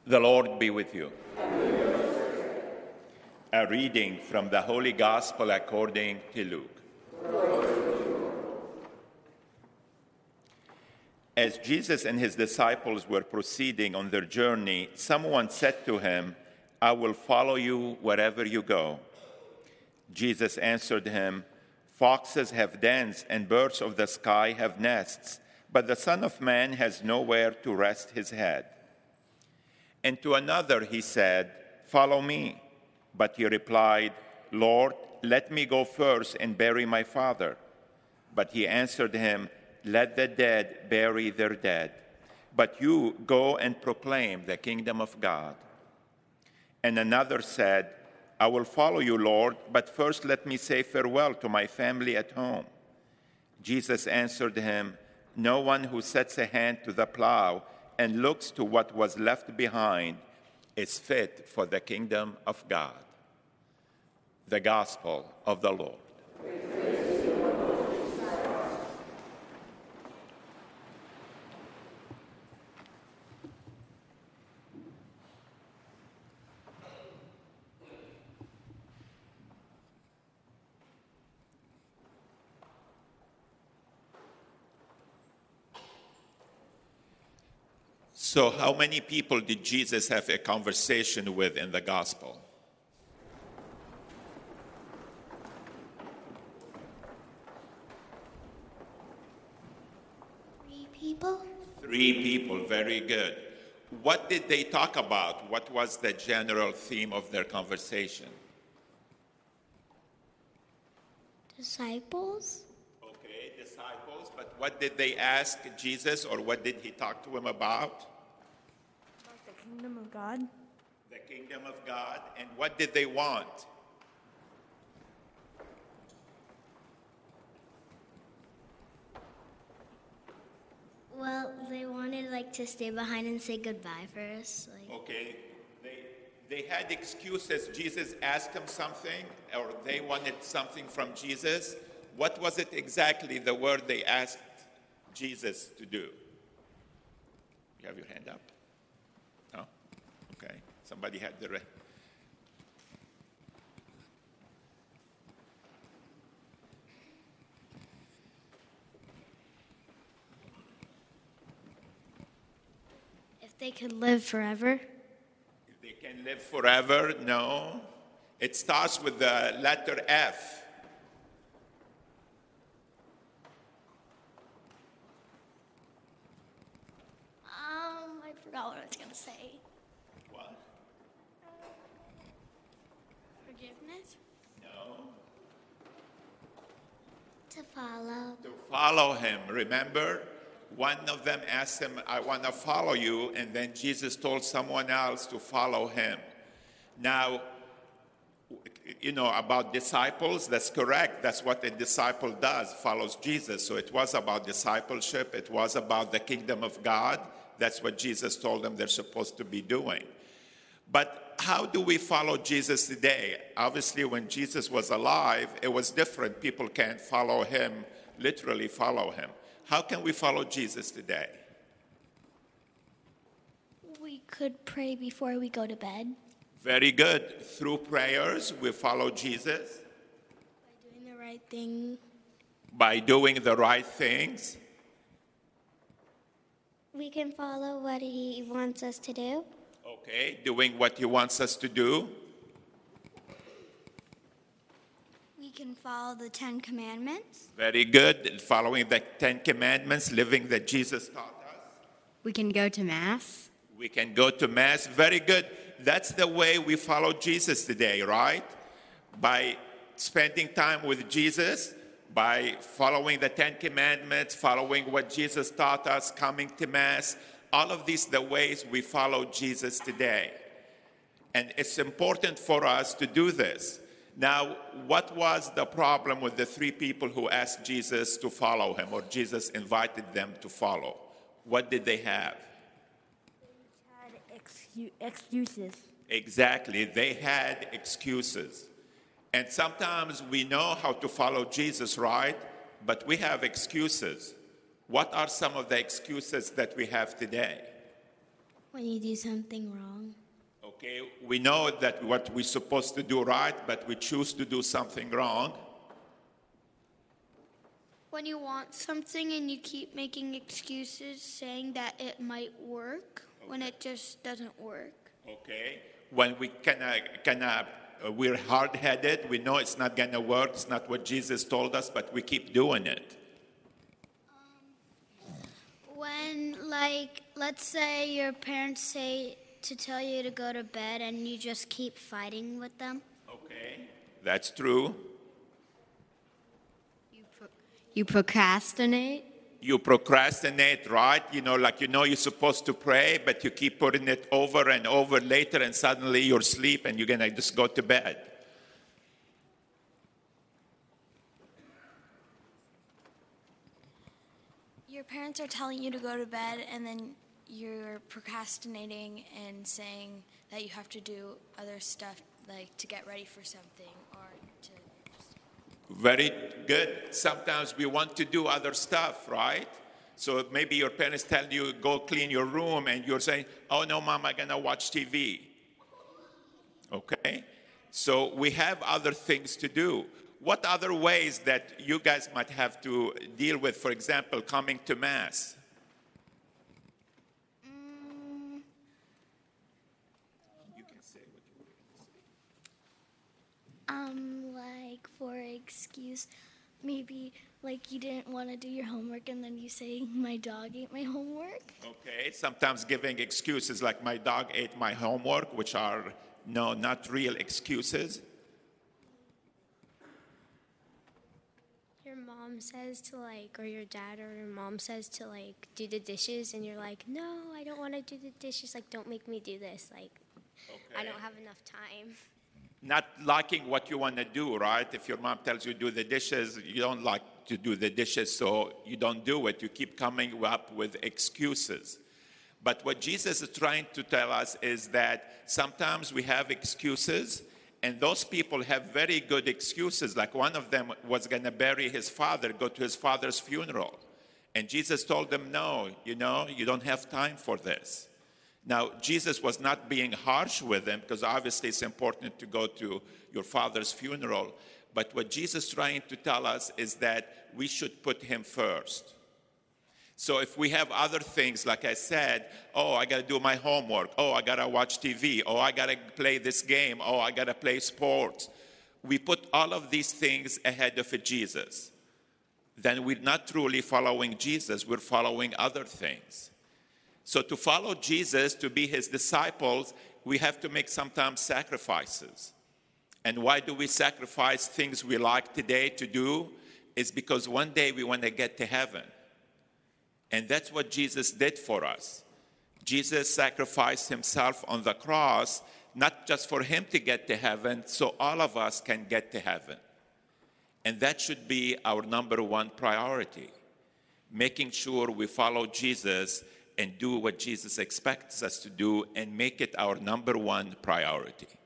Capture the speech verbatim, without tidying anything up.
The Lord be with you. A reading from the Holy Gospel according to Luke. As Jesus and his disciples were proceeding on their journey, someone said to him, "I will follow you wherever you go." Jesus answered him, "Foxes have dens and birds of the sky have nests, but the Son of Man has nowhere to rest his head." And to another he said, "Follow me." But he replied, "Lord, let me go first and bury my father." But he answered him, "Let the dead bury their dead, but you go and proclaim the kingdom of God." And another said, "I will follow you, Lord, but first let me say farewell to my family at home." Jesus answered him, "No one who sets a hand to the plow and looks to what was left behind is fit for the kingdom of God." The Gospel of the Lord. So, how many people did Jesus have a conversation with in the gospel? Three people. Three people, very good. What did they talk about? What was the general theme of their conversation? Disciples. Okay, disciples, but what did they ask Jesus, or what did he talk to him about? About the kingdom of God. The kingdom of God. And what did they want? Well, they wanted like to stay behind and say goodbye first. Like. Okay, they they had excuses. Jesus asked them something, or they wanted something from Jesus. What was it exactly, the word they asked Jesus to do? You have your hand up? No? Okay. Somebody had the... Re- If they could live forever. If they can live forever, no. It starts with the letter F. Um, I forgot what I was gonna say. What? Forgiveness. No. To follow. To follow him. Remember? One of them asked him, "I want to follow you," and then Jesus told someone else to follow him. Now, you know, about disciples, that's correct. That's what a disciple does, follows Jesus. So it was about discipleship. It was about the kingdom of God. That's what Jesus told them they're supposed to be doing. But how do we follow Jesus today? Obviously, when Jesus was alive, it was different. People can't follow him, literally follow him. How can we follow Jesus today? We could pray before we go to bed. Very good. Through prayers, we follow Jesus. By doing the right thing. By doing the right things. We can follow what he wants us to do. Okay, doing what he wants us to do. We can follow the Ten Commandments. Very good. Following the Ten Commandments, living that Jesus taught us. We can go to Mass. We can go to Mass. Very good. That's the way we follow Jesus today, right? By spending time with Jesus, by following the Ten Commandments, following what Jesus taught us, coming to Mass. All of these the ways we follow Jesus today. And it's important for us to do this. Now, what was the problem with the three people who asked Jesus to follow him, or Jesus invited them to follow? What did they have? Had excu- excuses. Exactly. They had excuses. And sometimes we know how to follow Jesus, right? But we have excuses. What are some of the excuses that we have today? When you do something wrong. Okay, we know that what we're supposed to do right, but we choose to do something wrong. When you want something and you keep making excuses saying that it might work okay. when it just doesn't work. Okay, when we kinda, kinda, uh, we're hard-headed, we know it's not gonna work, it's not what Jesus told us, but we keep doing it. Um, when, like, let's say your parents say to tell you to go to bed and you just keep fighting with them. Okay, that's true. You procrastinate? You procrastinate, right? You know, like you know you're supposed to pray, but you keep putting it over and over later, and suddenly you're asleep and you're going to just go to bed. Your parents are telling you to go to bed, and then you're procrastinating and saying that you have to do other stuff, like to get ready for something or to... Very good. Sometimes we want to do other stuff, right? So maybe your parents tell you, go clean your room, and you're saying, oh, no, Mom, I'm going to watch T V. Okay? So we have other things to do. What other ways that you guys might have to deal with, for example, coming to Mass? Mm. You can say what you want to say. Um, like, for excuse, maybe, like, you didn't want to do your homework and then you say, my dog ate my homework. Okay, sometimes giving excuses like my dog ate my homework, which are, no, not real excuses. Your mom says to, like, or your dad or your mom says to, like, do the dishes, and you're like, no, I don't want to do the dishes. Like, don't make me do this. Like, okay. I don't have enough time. Not liking what you want to do, right? If your mom tells you do the dishes, you don't like to do the dishes, so you don't do it. You keep coming up with excuses. But what Jesus is trying to tell us is that sometimes we have excuses, and those people have very good excuses. Like one of them was going to bury his father, go to his father's funeral. And Jesus told them, no, you know, you don't have time for this. Now, Jesus was not being harsh with them, because obviously it's important to go to your father's funeral. But what Jesus is trying to tell us is that we should put him first. So if we have other things, like I said, oh, I got to do my homework. Oh, I got to watch T V. Oh, I got to play this game. Oh, I got to play sports. We put all of these things ahead of Jesus. Then we're not truly following Jesus. We're following other things. So to follow Jesus, to be his disciples, we have to make sometimes sacrifices. And why do we sacrifice things we like today to do? It's because one day we want to get to heaven. And that's what Jesus did for us. Jesus sacrificed himself on the cross, not just for him to get to heaven, so all of us can get to heaven. And that should be our number one priority, making sure we follow Jesus and do what Jesus expects us to do and make it our number one priority.